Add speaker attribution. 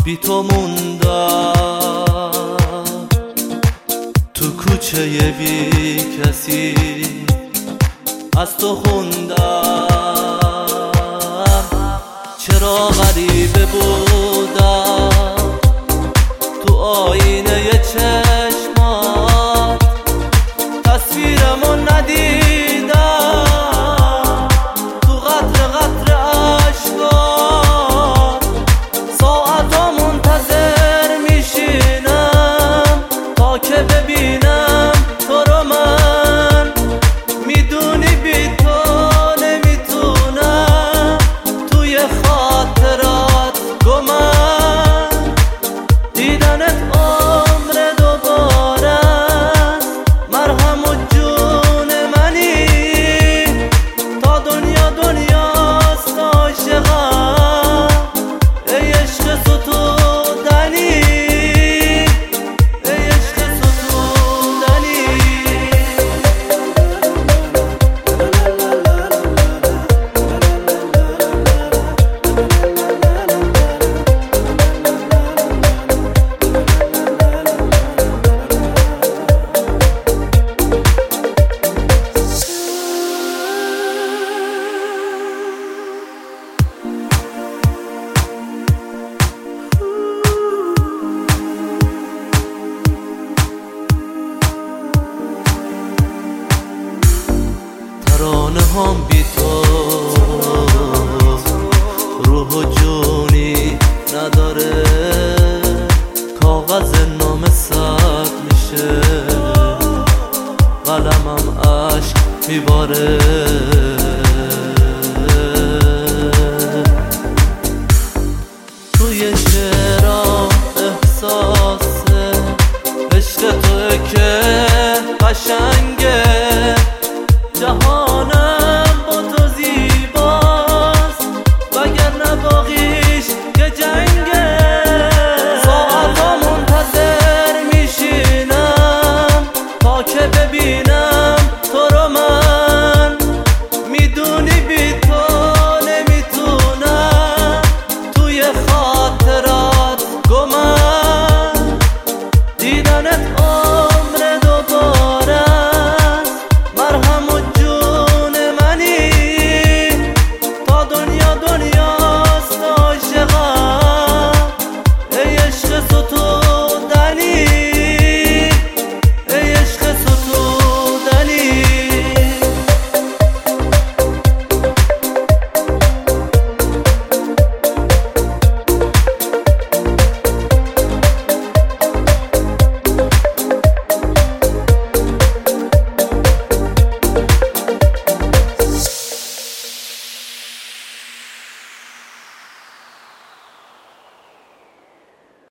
Speaker 1: بی تو موندم تو کوچه بی کسی، از تو خوندم چرا غریبه بودم تو آینه چشمات، تصویرمو ندیدم تو قطر قطر اشکات، ساعتا منتظر میشینم تا که ببینم تو رو. من میدونی بی تو نمیتونم توی خاطرات گمم، دیدنت عمر دوباره مرهم و جون منی، تا دنیا دنیاست عاشقم ای عشق ستودنی، ای عشق ستودنی. ترانه هم بی تو روح و جونی نداره، کاغذ نامه سرد میشه، قلمم عشق میباره.